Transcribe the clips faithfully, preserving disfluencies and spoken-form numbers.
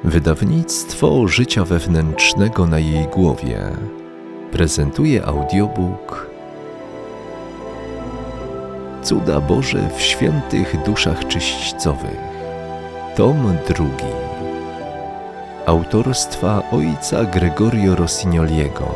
Wydawnictwo Życia Wewnętrznego na jej głowie prezentuje audiobook Cuda Boże w świętych duszach czyśćcowych. Tom drugi. Autorstwa ojca Gregorio Rossignoliego.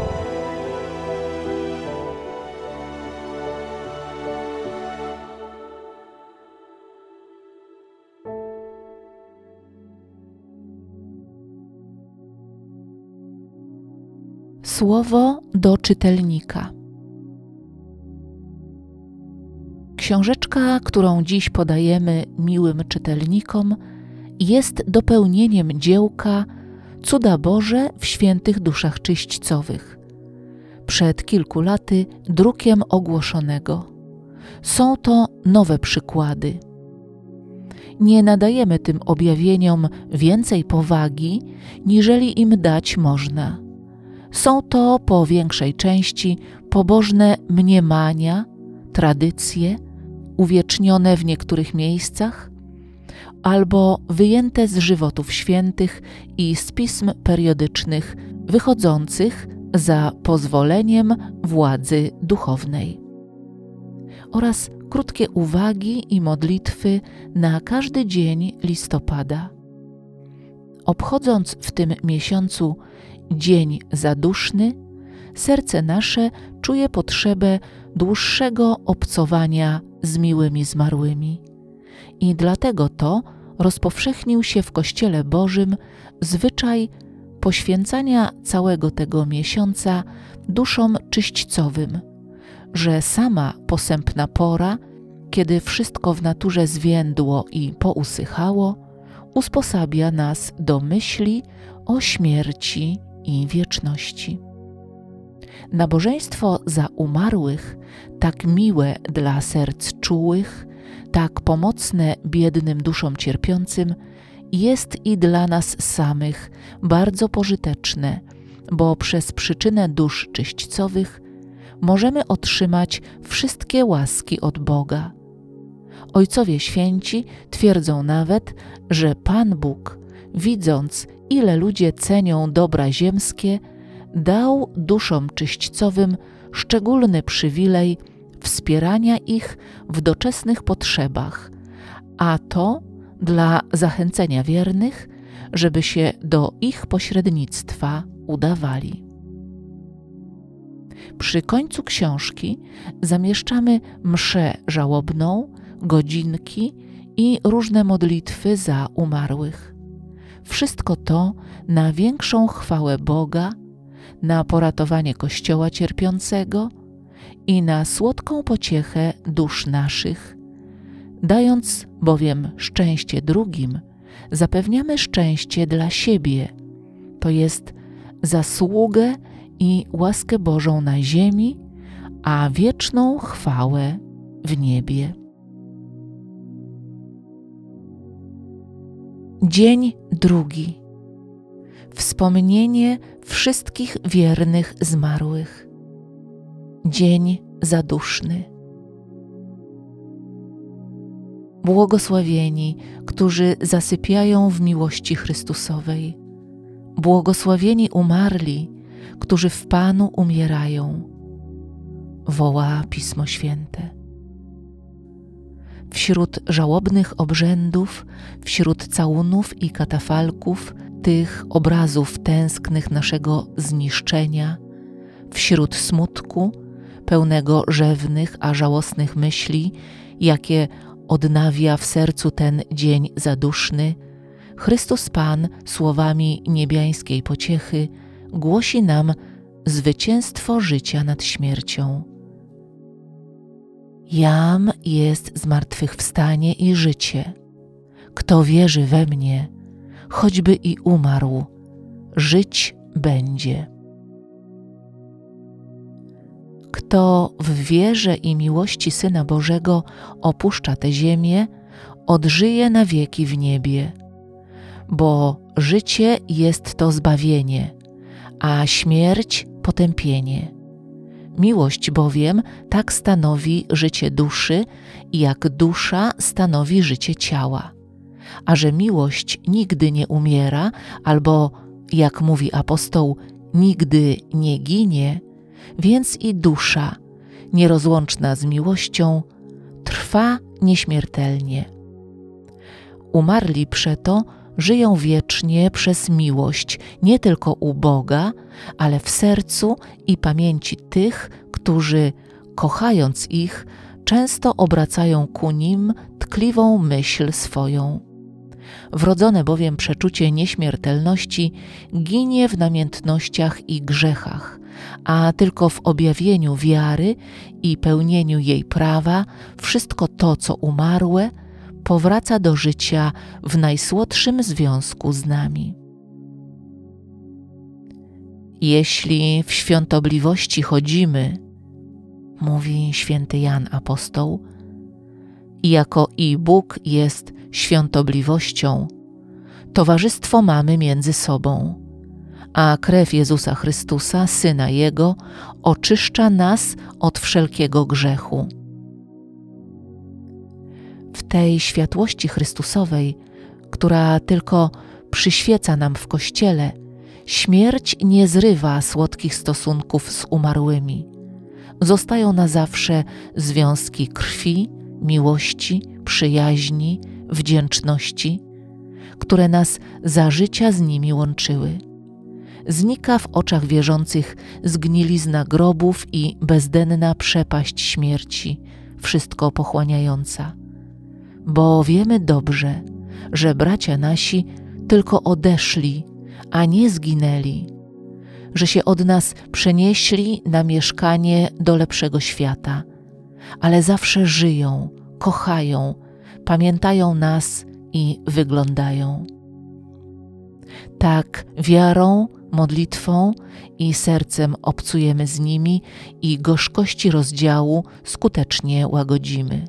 Słowo do czytelnika. Książeczka, którą dziś podajemy miłym czytelnikom, jest dopełnieniem dziełka Cuda Boże w świętych duszach czyśćcowych, przed kilku laty drukiem ogłoszonego. Są to nowe przykłady. Nie nadajemy tym objawieniom więcej powagi, niżeli im dać można. Są to po większej części pobożne mniemania, tradycje, uwiecznione w niektórych miejscach, albo wyjęte z żywotów świętych i z pism periodycznych wychodzących za pozwoleniem władzy duchownej, oraz krótkie uwagi i modlitwy na każdy dzień listopada. Obchodząc w tym miesiącu Dzień Zaduszny, serce nasze czuje potrzebę dłuższego obcowania z miłymi zmarłymi. I dlatego to rozpowszechnił się w Kościele Bożym zwyczaj poświęcania całego tego miesiąca duszom czyśćcowym, że sama posępna pora, kiedy wszystko w naturze zwiędło i pousychało, usposabia nas do myśli o śmierci i wieczności. Nabożeństwo za umarłych, tak miłe dla serc czułych, tak pomocne biednym duszom cierpiącym, jest i dla nas samych bardzo pożyteczne, bo przez przyczynę dusz czyśćcowych możemy otrzymać wszystkie łaski od Boga. Ojcowie święci twierdzą nawet, że Pan Bóg, widząc, ile ludzie cenią dobra ziemskie, dał duszom czyśćcowym szczególny przywilej wspierania ich w doczesnych potrzebach, a to dla zachęcenia wiernych, żeby się do ich pośrednictwa udawali. Przy końcu książki zamieszczamy mszę żałobną, godzinki i różne modlitwy za umarłych. Wszystko to na większą chwałę Boga, na poratowanie Kościoła cierpiącego i na słodką pociechę dusz naszych. Dając bowiem szczęście drugim, zapewniamy szczęście dla siebie, to jest zasługę i łaskę Bożą na ziemi, a wieczną chwałę w niebie. Dzień drugi. Wspomnienie wszystkich wiernych zmarłych. Dzień zaduszny. Błogosławieni, którzy zasypiają w miłości Chrystusowej. Błogosławieni umarli, którzy w Panu umierają. Woła Pismo Święte. Wśród żałobnych obrzędów, wśród całunów i katafalków, tych obrazów tęsknych naszego zniszczenia, wśród smutku, pełnego rzewnych, a żałosnych myśli, jakie odnawia w sercu ten dzień zaduszny, Chrystus Pan słowami niebiańskiej pociechy głosi nam zwycięstwo życia nad śmiercią. Jam jest zmartwychwstanie i życie. Kto wierzy we mnie, choćby i umarł, żyć będzie. Kto w wierze i miłości Syna Bożego opuszcza tę ziemię, odżyje na wieki w niebie, bo życie jest to zbawienie, a śmierć potępienie. Miłość bowiem tak stanowi życie duszy, jak dusza stanowi życie ciała. a że miłość nigdy nie umiera, albo, jak mówi apostoł, nigdy nie ginie, więc i dusza, nierozłączna z miłością, trwa nieśmiertelnie. Umarli przeto żyją wiecznie przez miłość nie tylko u Boga, ale w sercu i pamięci tych, którzy, kochając ich, często obracają ku nim tkliwą myśl swoją. Wrodzone bowiem przeczucie nieśmiertelności ginie w namiętnościach i grzechach, a tylko w objawieniu wiary i pełnieniu jej prawa wszystko to, co umarłe, powraca do życia w najsłodszym związku z nami. Jeśli w świątobliwości chodzimy, mówi święty Jan Apostoł, jako i Bóg jest świątobliwością, towarzystwo mamy między sobą, a krew Jezusa Chrystusa, Syna Jego, oczyszcza nas od wszelkiego grzechu. W tej światłości Chrystusowej, która tylko przyświeca nam w Kościele, śmierć nie zrywa słodkich stosunków z umarłymi. Zostają na zawsze związki krwi, miłości, przyjaźni, wdzięczności, które nas za życia z nimi łączyły. Znika w oczach wierzących zgnilizna grobów i bezdenna przepaść śmierci, wszystko pochłaniająca. Bo wiemy dobrze, że bracia nasi tylko odeszli, a nie zginęli, że się od nas przenieśli na mieszkanie do lepszego świata, ale zawsze żyją, kochają, pamiętają nas i wyglądają. Tak wiarą, modlitwą i sercem obcujemy z nimi i gorzkości rozdziału skutecznie łagodzimy.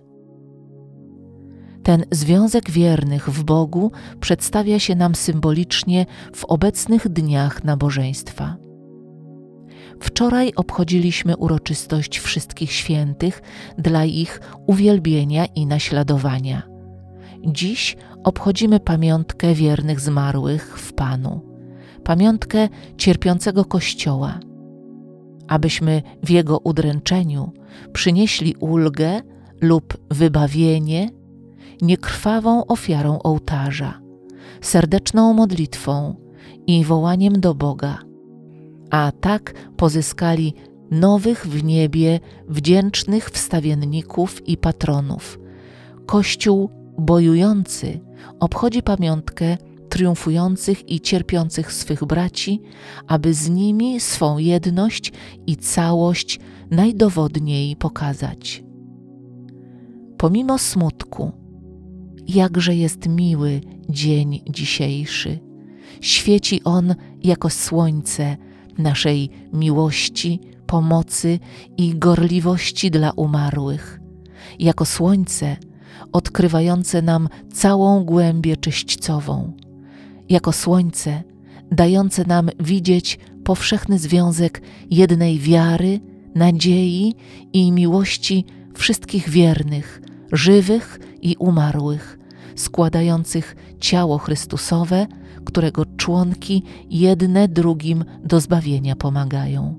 Ten związek wiernych w Bogu przedstawia się nam symbolicznie w obecnych dniach nabożeństwa. Wczoraj obchodziliśmy uroczystość wszystkich świętych dla ich uwielbienia i naśladowania. Dziś obchodzimy pamiątkę wiernych zmarłych w Panu, pamiątkę cierpiącego Kościoła, abyśmy w Jego udręczeniu przynieśli ulgę lub wybawienie niekrwawą ofiarą ołtarza, serdeczną modlitwą i wołaniem do Boga, a tak pozyskali nowych w niebie wdzięcznych wstawienników i patronów. Kościół bojujący obchodzi pamiątkę triumfujących i cierpiących swych braci, aby z nimi swą jedność i całość najdowodniej pokazać. Pomimo smutku, jakże jest miły dzień dzisiejszy. Świeci on jako słońce naszej miłości, pomocy i gorliwości dla umarłych, jako słońce odkrywające nam całą głębię czyśćcową, jako słońce dające nam widzieć powszechny związek jednej wiary, nadziei i miłości wszystkich wiernych, żywych i umarłych, składających ciało Chrystusowe, którego członki jedne drugim do zbawienia pomagają.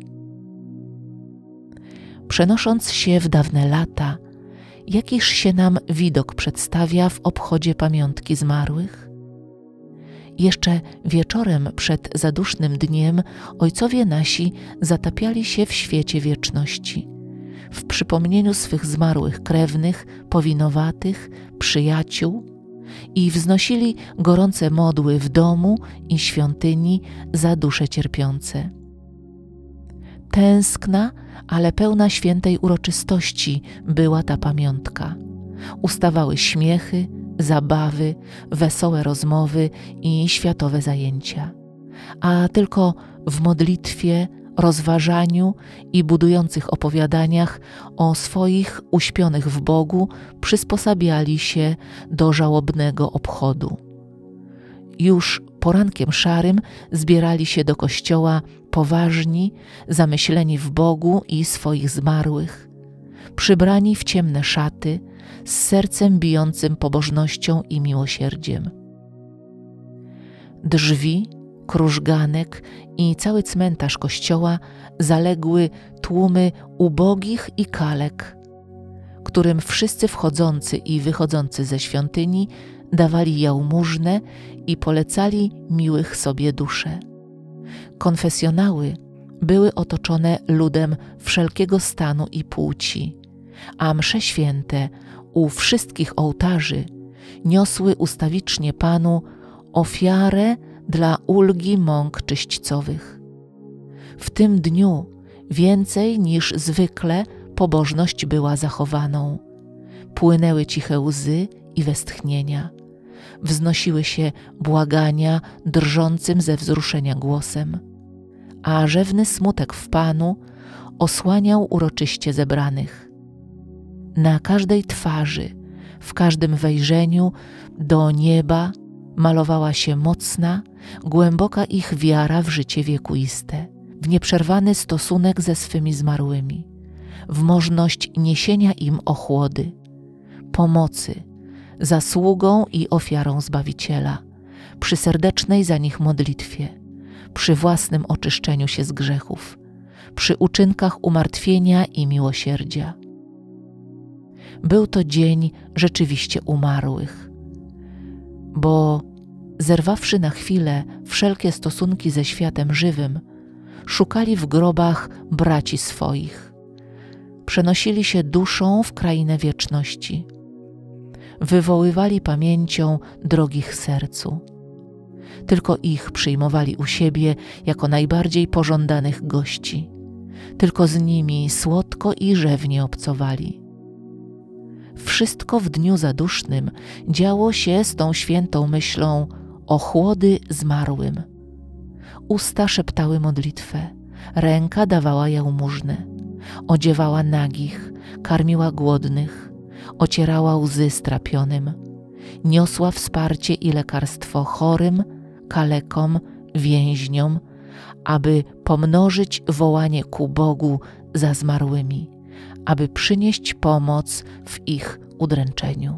Przenosząc się w dawne lata, jakiż się nam widok przedstawia w obchodzie pamiątki zmarłych? Jeszcze wieczorem przed zadusznym dniem ojcowie nasi zatapiali się w świecie wieczności, w przypomnieniu swych zmarłych krewnych, powinowatych, przyjaciół i wznosili gorące modły w domu i świątyni za dusze cierpiące. Tęskna, ale pełna świętej uroczystości była ta pamiątka. Ustawały śmiechy, zabawy, wesołe rozmowy i światowe zajęcia. A tylko w modlitwie, rozważaniu i budujących opowiadaniach o swoich uśpionych w Bogu przysposabiali się do żałobnego obchodu. Już porankiem szarym zbierali się do kościoła poważni, zamyśleni w Bogu i swoich zmarłych, przybrani w ciemne szaty, z sercem bijącym pobożnością i miłosierdziem. Drzwi, krużganek i cały cmentarz kościoła zaległy tłumy ubogich i kalek, którym wszyscy wchodzący i wychodzący ze świątyni dawali jałmużnę i polecali miłych sobie dusze. Konfesjonały były otoczone ludem wszelkiego stanu i płci, a msze święte u wszystkich ołtarzy niosły ustawicznie Panu ofiarę dla ulgi mąk czyśćcowych. W tym dniu więcej niż zwykle pobożność była zachowaną. Płynęły ciche łzy i westchnienia. Wznosiły się błagania drżącym ze wzruszenia głosem, a rzewny smutek w Panu osłaniał uroczyście zebranych. Na każdej twarzy, w każdym wejrzeniu do nieba malowała się mocna, głęboka ich wiara w życie wiekuiste, w nieprzerwany stosunek ze swymi zmarłymi, w możność niesienia im ochłody, pomocy, zasługą i ofiarą Zbawiciela, przy serdecznej za nich modlitwie, przy własnym oczyszczeniu się z grzechów, przy uczynkach umartwienia i miłosierdzia. Był to dzień rzeczywiście umarłych, bo zerwawszy na chwilę wszelkie stosunki ze światem żywym, szukali w grobach braci swoich, przenosili się duszą w krainę wieczności, wywoływali pamięcią drogich sercu. Tylko ich przyjmowali u siebie jako najbardziej pożądanych gości, tylko z nimi słodko i rzewnie obcowali. Wszystko w dniu zadusznym działo się z tą świętą myślą ochłody zmarłym. Usta szeptały modlitwę, ręka dawała jałmużnę, odziewała nagich, karmiła głodnych, ocierała łzy strapionym, niosła wsparcie i lekarstwo chorym, kalekom, więźniom, aby pomnożyć wołanie ku Bogu za zmarłymi, aby przynieść pomoc w ich udręczeniu.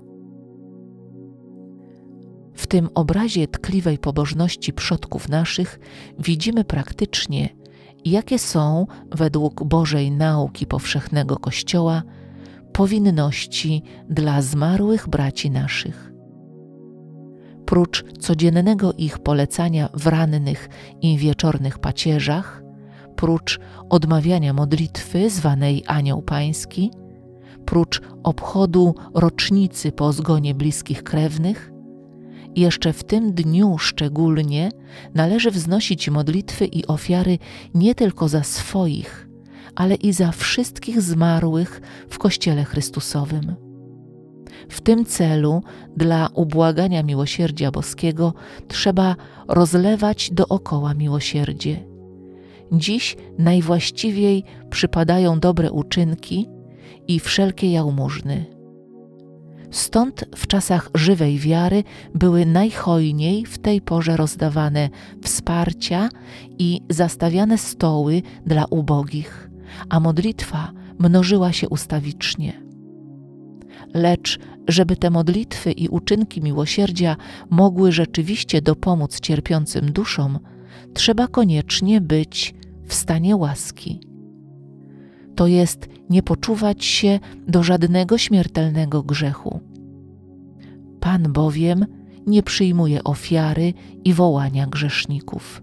W tym obrazie tkliwej pobożności przodków naszych widzimy praktycznie, jakie są, według Bożej nauki powszechnego Kościoła, powinności dla zmarłych braci naszych. Prócz codziennego ich polecania w rannych i wieczornych pacierzach, prócz odmawiania modlitwy zwanej Anioł Pański, prócz obchodu rocznicy po zgonie bliskich krewnych, jeszcze w tym dniu szczególnie należy wznosić modlitwy i ofiary nie tylko za swoich, ale i za wszystkich zmarłych w Kościele Chrystusowym. W tym celu dla ubłagania miłosierdzia boskiego trzeba rozlewać dookoła miłosierdzie. Dziś najwłaściwiej przypadają dobre uczynki i wszelkie jałmużny. Stąd w czasach żywej wiary były najhojniej w tej porze rozdawane wsparcia i zastawiane stoły dla ubogich, a modlitwa mnożyła się ustawicznie. Lecz żeby te modlitwy i uczynki miłosierdzia mogły rzeczywiście dopomóc cierpiącym duszom, trzeba koniecznie być w stanie łaski. To jest nie poczuwać się do żadnego śmiertelnego grzechu. Pan bowiem nie przyjmuje ofiary i wołania grzeszników.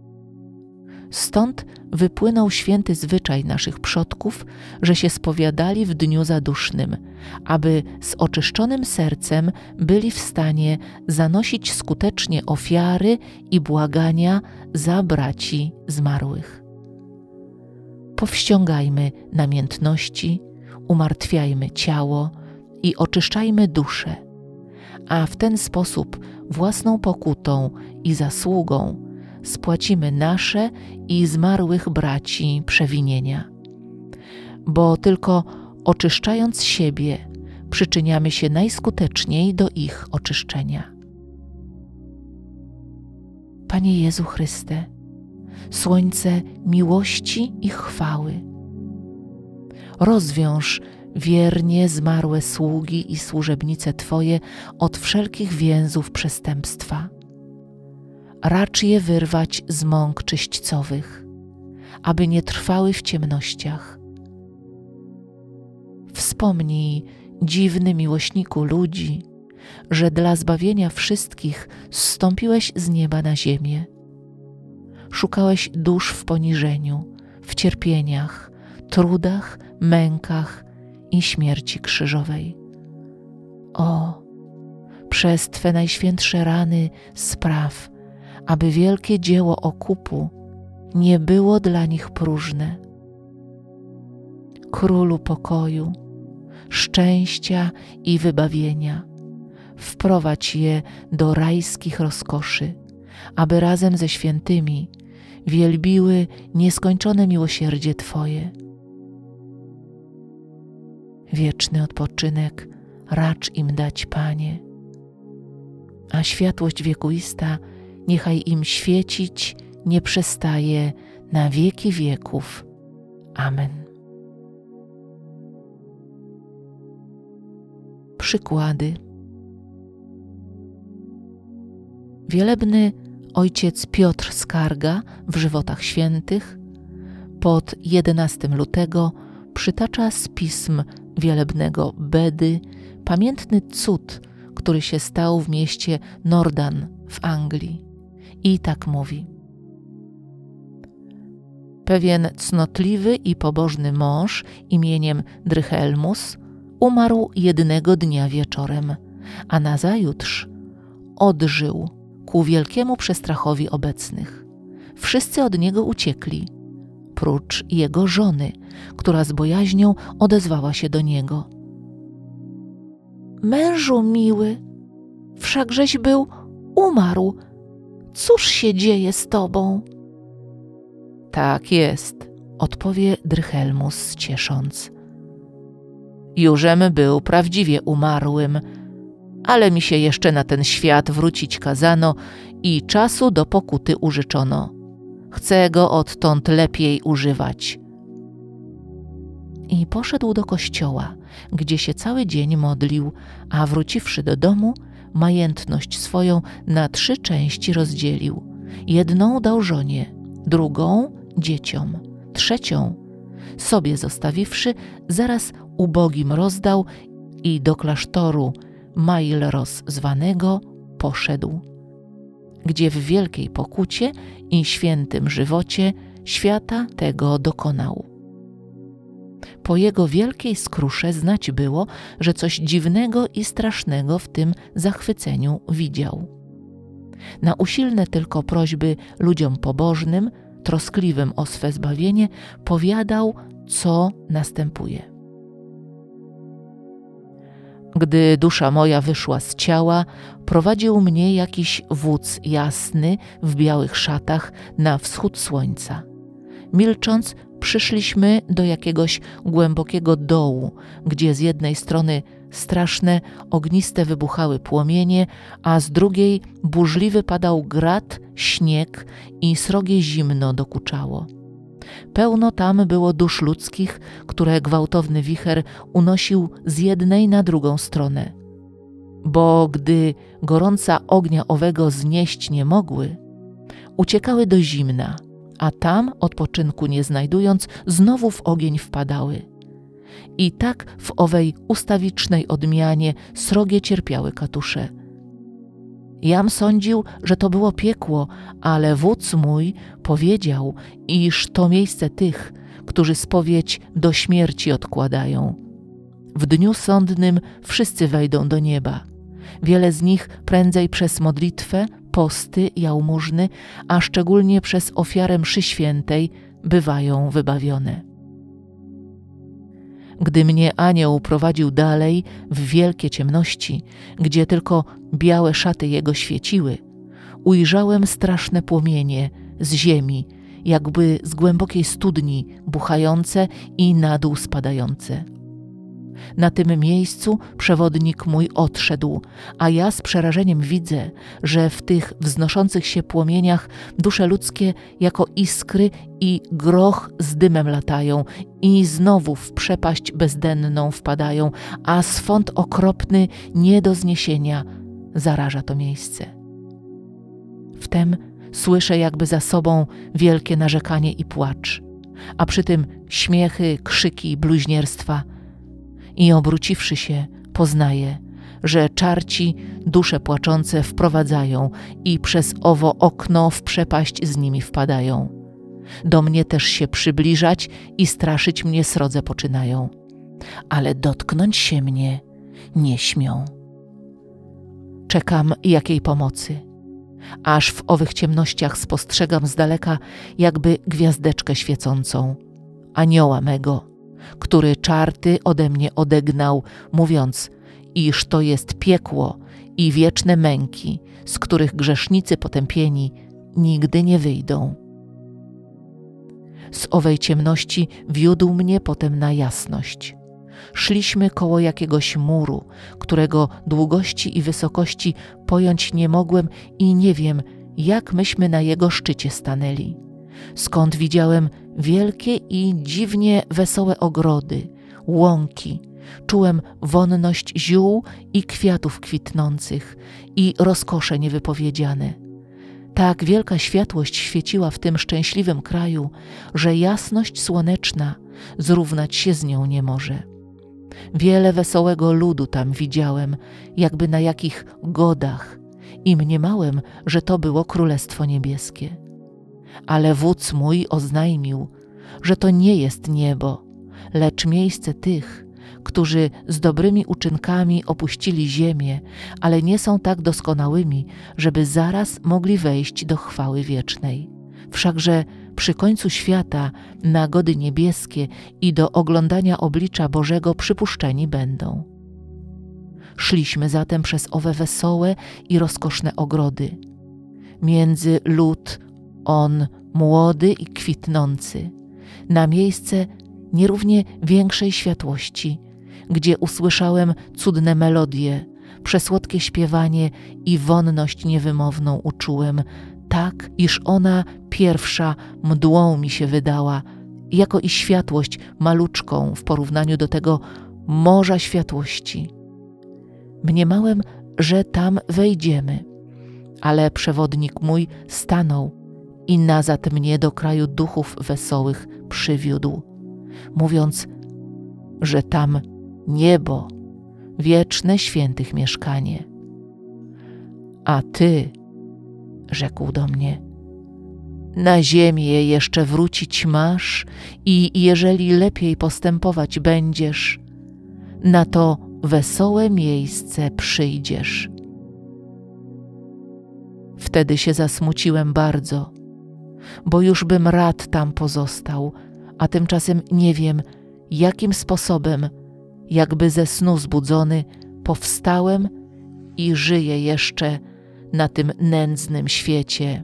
Stąd wypłynął święty zwyczaj naszych przodków, że się spowiadali w dniu zadusznym, aby z oczyszczonym sercem byli w stanie zanosić skutecznie ofiary i błagania za braci zmarłych. Powściągajmy namiętności, umartwiajmy ciało i oczyszczajmy duszę, a w ten sposób własną pokutą i zasługą spłacimy nasze i zmarłych braci przewinienia. Bo tylko oczyszczając siebie, przyczyniamy się najskuteczniej do ich oczyszczenia. Panie Jezu Chryste, słońce miłości i chwały, rozwiąż wiernie zmarłe sługi i służebnice Twoje od wszelkich więzów przestępstwa. racz je wyrwać z mąk czyśćcowych, aby nie trwały w ciemnościach. Wspomnij, dziwny miłośniku ludzi, że dla zbawienia wszystkich zstąpiłeś z nieba na ziemię. Szukałeś dusz w poniżeniu, w cierpieniach, trudach, mękach i śmierci krzyżowej. O, przez Twe najświętsze rany spraw, aby wielkie dzieło okupu nie było dla nich próżne. Królu pokoju, szczęścia i wybawienia, wprowadź je do rajskich rozkoszy, aby razem ze świętymi wielbiły nieskończone miłosierdzie Twoje. Wieczny odpoczynek racz im dać, Panie, a światłość wiekuista niechaj im świecić nie przestaje na wieki wieków. Amen. Przykłady. Wielebny ojciec Piotr Skarga w Żywotach Świętych pod jedenastego lutego przytacza z pism wielebnego Bedy pamiętny cud, który się stał w mieście Nordan w Anglii. I tak mówi: pewien cnotliwy i pobożny mąż imieniem Drychelmus umarł jednego dnia wieczorem, a nazajutrz odżył ku wielkiemu przestrachowi obecnych. Wszyscy od niego uciekli, prócz jego żony, która z bojaźnią odezwała się do niego: mężu miły, wszakżeś był umarł, cóż się dzieje z tobą? Tak jest, odpowie Drychelmus ciesząc. Jużem był prawdziwie umarłym, ale mi się jeszcze na ten świat wrócić kazano i czasu do pokuty użyczono. Chcę go odtąd lepiej używać. I poszedł do kościoła, gdzie się cały dzień modlił, a wróciwszy do domu, majętność swoją na trzy części rozdzielił. Jedną dał żonie, drugą dzieciom, trzecią sobie zostawiwszy, zaraz ubogim rozdał i do klasztoru Mailros zwanego poszedł, gdzie w wielkiej pokucie i świętym żywocie świata tego dokonał. Po jego wielkiej skrusze znać było, że coś dziwnego i strasznego w tym zachwyceniu widział. Na usilne tylko prośby ludziom pobożnym, troskliwym o swe zbawienie, powiadał, co następuje. Gdy dusza moja wyszła z ciała, prowadził mnie jakiś wódz jasny w białych szatach na wschód słońca. Milcząc, przyszliśmy do jakiegoś głębokiego dołu, gdzie z jednej strony straszne, ogniste wybuchały płomienie, a z drugiej burzliwy padał grad, śnieg i srogie zimno dokuczało. Pełno tam było dusz ludzkich, które gwałtowny wicher unosił z jednej na drugą stronę. Bo gdy gorąca ognia owego znieść nie mogły, uciekały do zimna, a tam, odpoczynku nie znajdując, znowu w ogień wpadały. I tak w owej ustawicznej odmianie srogie cierpiały katusze. Jam sądził, że to było piekło, ale wódz mój powiedział, iż to miejsce tych, którzy spowiedź do śmierci odkładają. W dniu sądnym wszyscy wejdą do nieba. Wiele z nich prędzej przez modlitwę, posty, jałmużny, a szczególnie przez ofiarę mszy świętej bywają wybawione. Gdy mnie anioł prowadził dalej w wielkie ciemności, gdzie tylko białe szaty jego świeciły, ujrzałem straszne płomienie z ziemi, jakby z głębokiej studni, buchające i na dół spadające. Na tym miejscu przewodnik mój odszedł, a ja z przerażeniem widzę, że w tych wznoszących się płomieniach dusze ludzkie jako iskry i groch z dymem latają i znowu w przepaść bezdenną wpadają, a swąd okropny nie do zniesienia zaraża to miejsce. Wtem Słyszę jakby za sobą wielkie narzekanie i płacz, a przy tym śmiechy, krzyki, bluźnierstwa. I obróciwszy się, poznaję, że czarci dusze płaczące wprowadzają i przez owo okno w przepaść z nimi wpadają. Do mnie też się przybliżać i straszyć mnie srodze poczynają, ale dotknąć się mnie nie śmią. Czekam jakiej pomocy, aż w owych ciemnościach spostrzegam z daleka jakby gwiazdeczkę świecącą, anioła mego, który czarty ode mnie odegnał, mówiąc, iż to jest piekło i wieczne męki, z których grzesznicy potępieni nigdy nie wyjdą. Z owej ciemności wiódł mnie potem na jasność. Szliśmy koło jakiegoś muru, którego długości i wysokości pojąć nie mogłem i nie wiem, jak myśmy na jego szczycie stanęli. Skąd widziałem wielkie i dziwnie wesołe ogrody, łąki, czułem wonność ziół i kwiatów kwitnących i rozkosze niewypowiedziane. Tak wielka światłość świeciła w tym szczęśliwym kraju, że jasność słoneczna zrównać się z nią nie może. Wiele wesołego ludu tam widziałem, jakby na jakich godach, i mniemałem, że to było Królestwo Niebieskie. Ale wódz mój oznajmił, że to nie jest niebo, lecz miejsce tych, którzy z dobrymi uczynkami opuścili ziemię, ale nie są tak doskonałymi, żeby zaraz mogli wejść do chwały wiecznej. Wszakże przy końcu świata na gody niebieskie i do oglądania oblicza Bożego przypuszczeni będą. Szliśmy zatem przez owe wesołe i rozkoszne ogrody. Między lud on młody i kwitnący, na miejsce nierównie większej światłości, gdzie usłyszałem cudne melodie, przesłodkie śpiewanie i wonność niewymowną uczułem, tak, iż ona pierwsza mdłą mi się wydała, jako i światłość maluczką w porównaniu do tego morza światłości. Mniemałem, że tam wejdziemy, ale przewodnik mój stanął i nazad mnie do kraju duchów wesołych przywiódł, mówiąc, że tam niebo, wieczne świętych mieszkanie. A ty, rzekł do mnie, na ziemię jeszcze wrócić masz i jeżeli lepiej postępować będziesz, na to wesołe miejsce przyjdziesz. Wtedy się zasmuciłem bardzo, bo już bym rad tam pozostał, a tymczasem nie wiem, jakim sposobem, jakby ze snu zbudzony, powstałem i żyję jeszcze na tym nędznym świecie.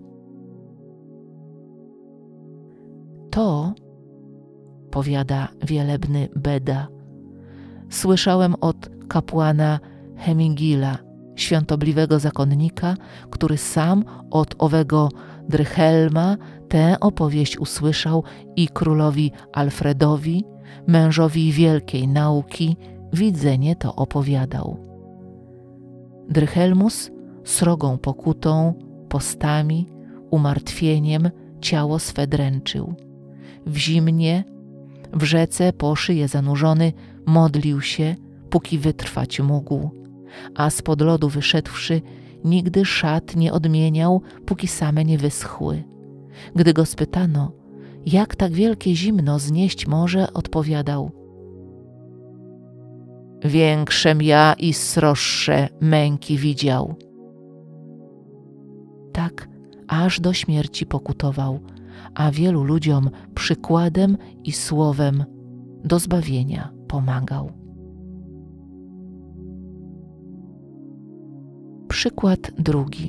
To, powiada wielebny Beda, słyszałem od kapłana Hemingila, świątobliwego zakonnika, który sam od owego Drychelma tę opowieść usłyszał i królowi Alfredowi, mężowi wielkiej nauki, widzenie to opowiadał. Drychelmus srogą pokutą, postami, umartwieniem ciało swe dręczył. W zimnie, w rzece po szyję zanurzony, modlił się, póki wytrwać mógł, a spod lodu wyszedłszy, nigdy szat nie odmieniał, póki same nie wyschły. Gdy go spytano, jak tak wielkie zimno znieść może, odpowiadał: większem ja i sroższe męki widział. Tak aż do śmierci pokutował, a wielu ludziom przykładem i słowem do zbawienia pomagał. Przykład drugi.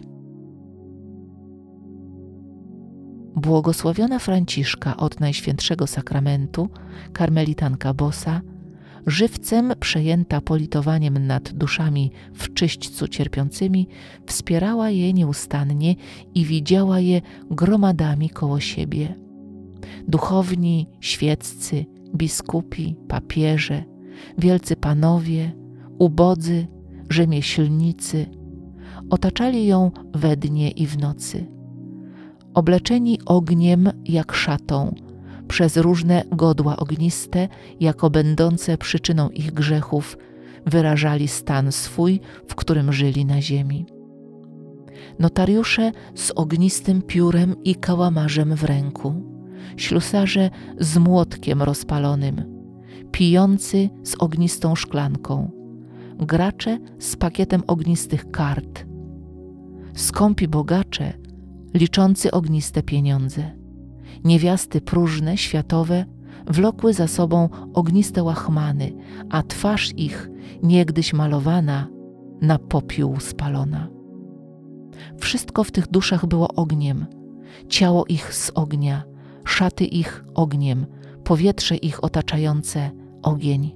Błogosławiona Franciszka od Najświętszego Sakramentu, karmelitanka bosa, żywcem przejęta politowaniem nad duszami w czyśćcu cierpiącymi, wspierała je nieustannie i widziała je gromadami koło siebie. Duchowni, świeccy, biskupi, papieże, wielcy panowie, ubodzy, rzemieślnicy otaczali ją we dnie i w nocy. obleczeni ogniem jak szatą, przez różne godła ogniste, jako będące przyczyną ich grzechów, wyrażali stan swój, w którym żyli na ziemi. Notariusze z ognistym piórem i kałamarzem w ręku, ślusarze z młotkiem rozpalonym, pijący z ognistą szklanką, gracze z pakietem ognistych kart, skąpi bogacze liczący ogniste pieniądze, niewiasty próżne, światowe, wlokły za sobą ogniste łachmany, a twarz ich, niegdyś malowana, na popiół spalona. Wszystko w tych duszach było ogniem, ciało ich z ognia, szaty ich ogniem, powietrze ich otaczające ogień.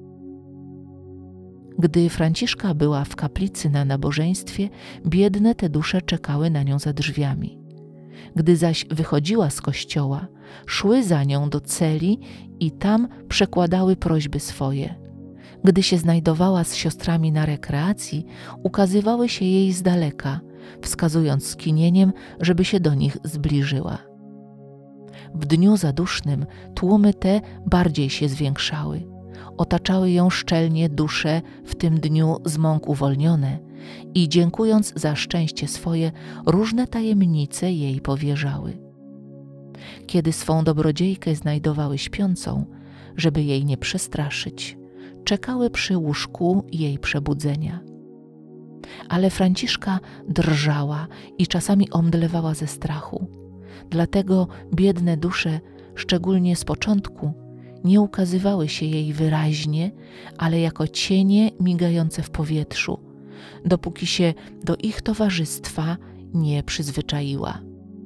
Gdy Franciszka była w kaplicy na nabożeństwie, biedne te dusze czekały na nią za drzwiami. Gdy zaś wychodziła z kościoła, szły za nią do celi i tam przekładały prośby swoje. Gdy się znajdowała z siostrami na rekreacji, ukazywały się jej z daleka, wskazując skinieniem, żeby się do nich zbliżyła. W dniu zadusznym tłumy te bardziej się zwiększały. Otaczały ją szczelnie dusze w tym dniu z mąk uwolnione i dziękując za szczęście swoje, różne tajemnice jej powierzały. Kiedy swą dobrodziejkę znajdowały śpiącą, żeby jej nie przestraszyć, czekały przy łóżku jej przebudzenia. Ale Franciszka drżała i czasami omdlewała ze strachu. Dlatego biedne dusze, szczególnie z początku, nie ukazywały się jej wyraźnie, ale jako cienie migające w powietrzu, dopóki się do ich towarzystwa nie przyzwyczaiła.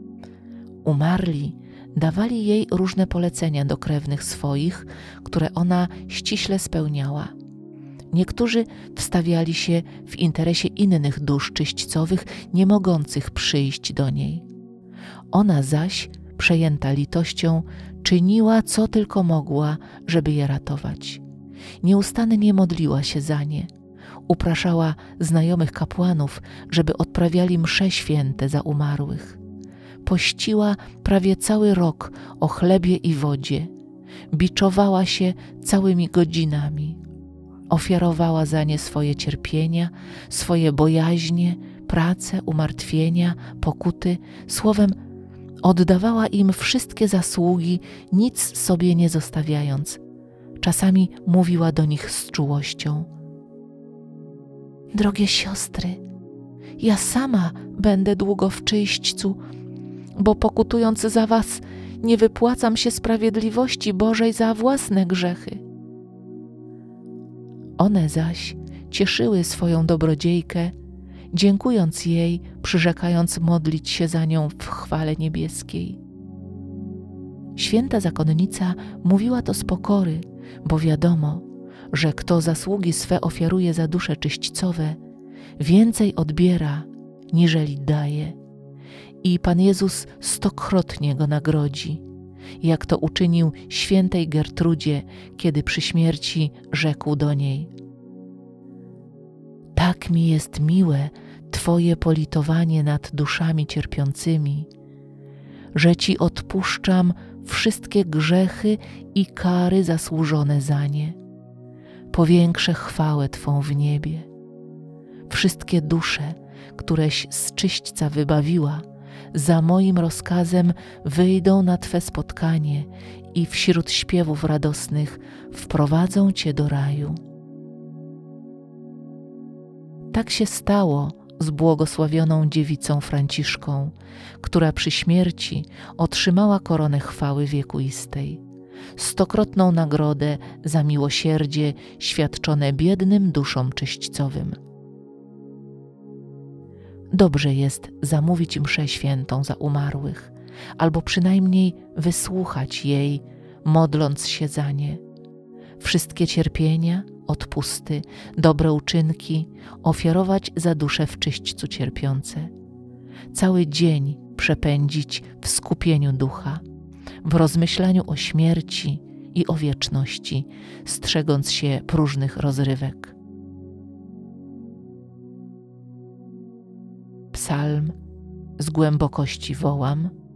Umarli dawali jej różne polecenia do krewnych swoich, które ona ściśle spełniała. Niektórzy wstawiali się w interesie innych dusz czyśćcowych, nie mogących przyjść do niej. Ona zaś, przejęta litością, czyniła, co tylko mogła, żeby je ratować. Nieustannie modliła się za nie. Upraszała znajomych kapłanów, żeby odprawiali msze święte za umarłych. Pościła prawie cały rok o chlebie i wodzie. Biczowała się całymi godzinami. Ofiarowała za nie swoje cierpienia, swoje bojaźnie, prace, umartwienia, pokuty, słowem oddawała im wszystkie zasługi, nic sobie nie zostawiając. Czasami mówiła do nich z czułością: drogie siostry, ja sama będę długo w czyśćcu, bo pokutując za was, nie wypłacam się sprawiedliwości Bożej za własne grzechy. One zaś cieszyły swoją dobrodziejkę, dziękując jej, przyrzekając modlić się za nią w chwale niebieskiej. Święta zakonnica mówiła to z pokory, bo wiadomo, że kto zasługi swe ofiaruje za dusze czyśćcowe, więcej odbiera, niżeli daje. I Pan Jezus stokrotnie go nagrodzi, jak to uczynił świętej Gertrudzie, kiedy przy śmierci rzekł do niej: tak mi jest miłe Twoje politowanie nad duszami cierpiącymi, że Ci odpuszczam wszystkie grzechy i kary zasłużone za nie. Powiększę chwałę Twą w niebie. Wszystkie dusze, któreś z czyśćca wybawiła, za moim rozkazem wyjdą na Twe spotkanie i wśród śpiewów radosnych wprowadzą Cię do raju. Tak się stało z błogosławioną dziewicą Franciszką, która przy śmierci otrzymała koronę chwały wiekuistej, stokrotną nagrodę za miłosierdzie świadczone biednym duszom czyśćcowym. Dobrze jest zamówić mszę świętą za umarłych, albo przynajmniej wysłuchać jej, modląc się za nie. Wszystkie cierpienia, odpusty, dobre uczynki ofiarować za dusze w czyśćcu cierpiące. Cały dzień przepędzić w skupieniu ducha, w rozmyślaniu o śmierci i o wieczności, strzegąc się próżnych rozrywek. Psalm: z głębokości wołam,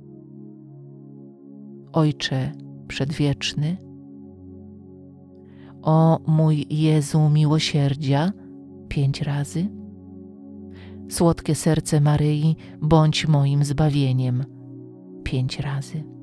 Ojcze Przedwieczny, o mój Jezu miłosierdzia, pięć razy. Słodkie serce Maryi, bądź moim zbawieniem, pięć razy.